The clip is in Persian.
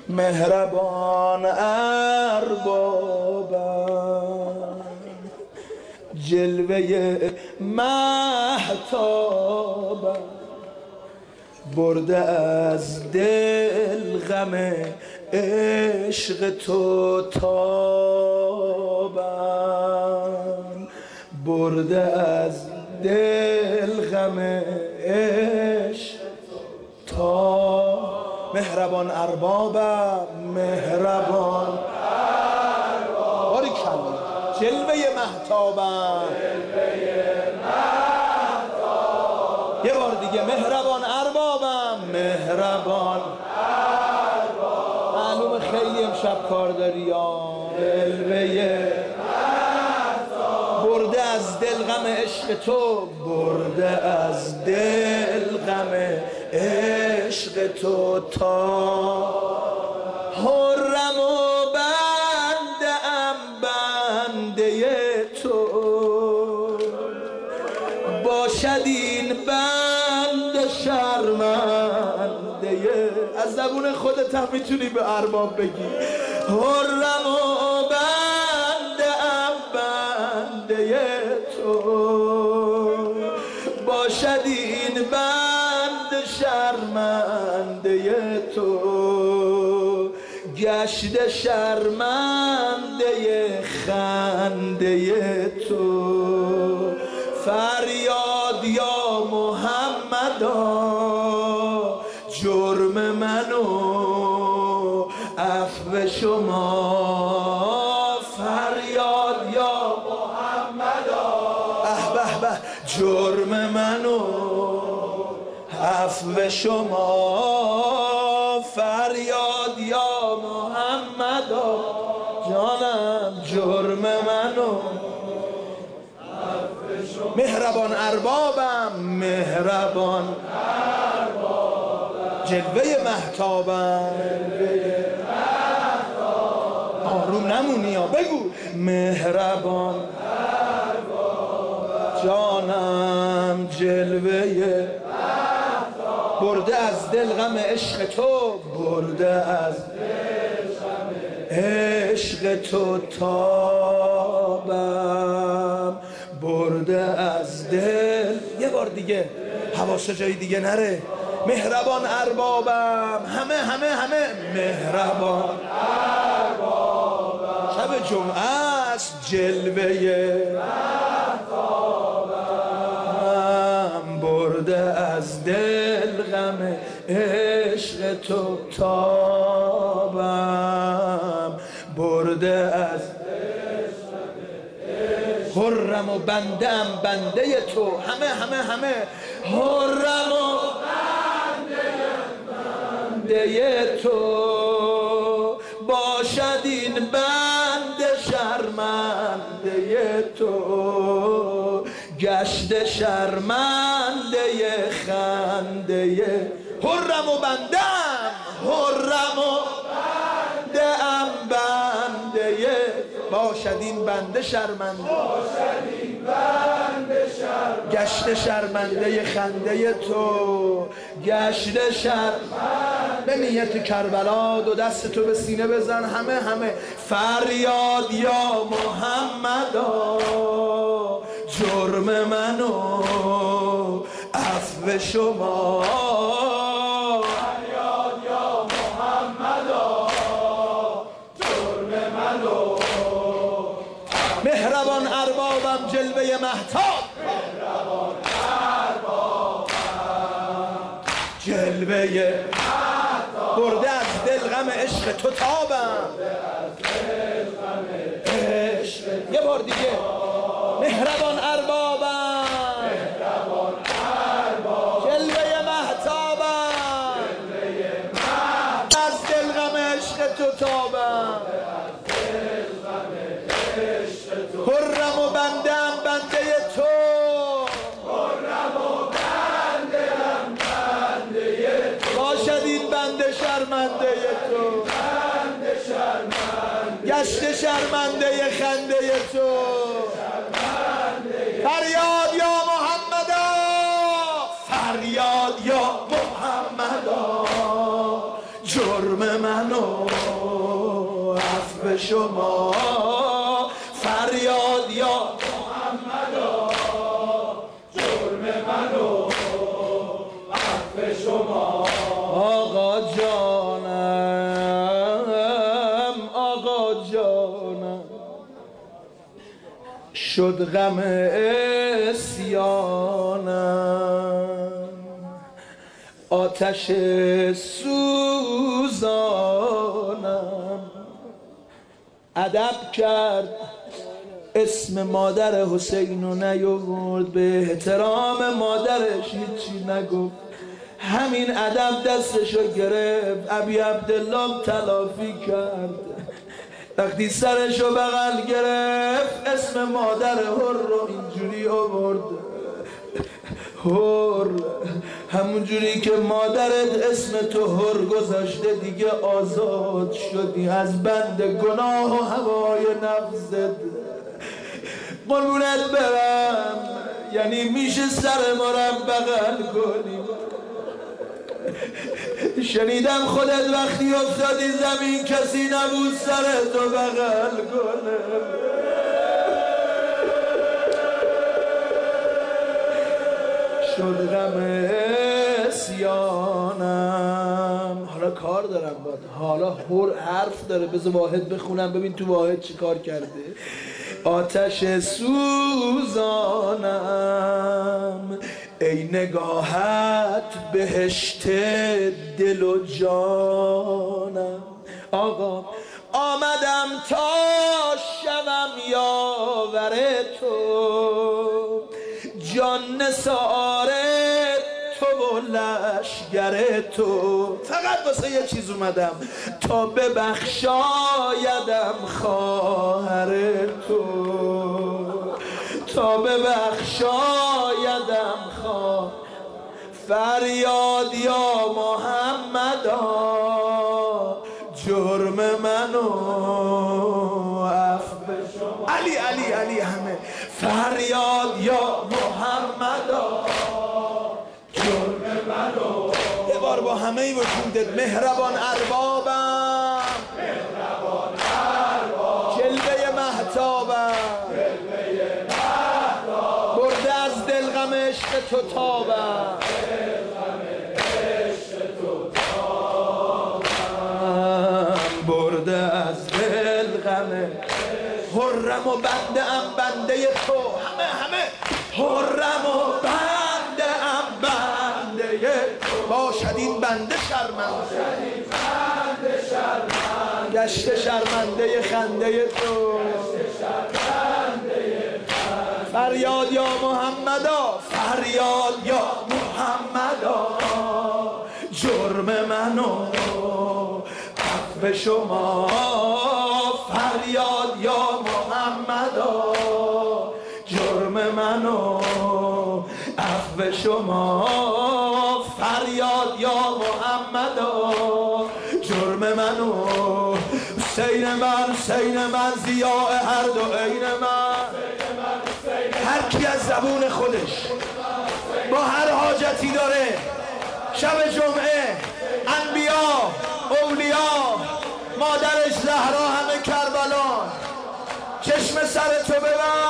مهربان اربابم، جلوه مهتابم، برده از دل غم عشق تو تابم، برده از دل غم عشق تا مهربان اربابم، مهربان اربابم، باریکلا، جلوه مهتابم، یه بار دیگه مهربان اربابم، مهربان اربابم، معلومه خیلی امشب کار داری یا جلوه برده از دل غم عشق تو، برده از دل غم عشق تو تا حرم و بنده ام، بنده تو باشد این بنده شرمنده. از زبون خودت هم میتونی به ارباب بگی حرم و تو باشد این بند شرمنده تو، گشت شرمنده خنده تو، فریاد یا محمدا جرم منو عفو شما، فریاد یا جرم منو عفو شما، فریاد یا محمدا جانم جرم منو عفو شما. مهربان اربابم، مهربان اربابم، جلوه مهتابم، آروم نمونی یا بگو مهربان جانم، جلوه برده از دل غم عشق تو، برده از عشق تو تابم، برده از دل. یه بار دیگه حواس جای دیگه نره. مهربان اربابم، همه مهربان اربابم، شب جمعه است جلوه برده از دل غم عشق تو تابم، برده از حرم و بندم، بنده تو، همه حرم و بنده تو باشد این بند شرمنده تو، گشت شرمنده خنده، حرم و بندم، حرم و بندم، بنده باشد این بنده شرمنده، گشت شرمنده خنده تو، گشت شرمنده. به نیت کربلا دو دست تو به سینه بزن، همه فریاد یا محمدا جرم منو عفو شما، فریاد یا محمدا جرم منو. مهربان اربابم، جلوه مهتاب، مهربان اربابم، جلوه مهتاب، برده از دل غم عشق تو تابم، یه بار دیگه مهربان اربابم، مهربان اربابم، جلوه مهتابم، از دل غم عشق تو تابم، حرم و بندم، بنده تو، حرم و بندم، بنده تو باشد این بنده شرمنده تو، گشت شرمنده خنده تو، فریاد یا محمدا، فریاد یا محمدا جرم منو عفو شما فریاد یا محمدا جرم منو عفو شما آقا جانم آقا جانم شد غم عصیانم آتش سوزانم ادب کرد اسم مادر حسینو نیاورد به احترام مادرش هیچی نگفت همین ادب دستشو گرفت ابی عبدالله تلافی کرد وقتی سرشو بغل گرفت اسم مادر هر رو اینجوری آورد هر همون جوری که مادرت اسم تو هر گذاشته دیگه آزاد شدی از بند گناه و هوای نفست قربونت برم یعنی میشه سر ما رو بغل کنی شنیدم خودت وقتی افتادی زمین کسی نبود سرتو بغل کنه شد غم عصیانم حالا کار دارم باید حالا حرف داره بذار واحد بخونم ببین تو واحد چی کار کرده آتش سوزانم ای نگاهت بهشت دل و جانم آقا آمدم تا شوم یاور تو جان نثار تو و لشگر تو فقط واسه یه چیز اومدم تا ببخشایدم خواهر تو تا ببخشایدم خواهر فریاد یا محمدا جرم منو عفو شما علی علی علی همه فریاد یا محمدا جرم منو یه بار با همه ای وجودت مهربان اربابم مهربان ارباب جلوه مهتابم جلوه مهتاب برده از دل غم عشق تو تابم برده از دل غم حرم و بنده ام بنده تو همه حرم و بنده ام بنده تو باشد این بنده شرمنده گشت شرمنده خنده تو فریاد یا محمدا فریاد یا محمدا جرم منو عفو شما فریاد یا محمدا جرم منو عفو شما فریاد یا محمدا جرم منو حسین من ضیاء هر دو عین من هر کی از زبون خودش با هر حاجتی داره شب جمعه انبیا اولیا مادرش زهرا همه کربلا چشم سر تو ببند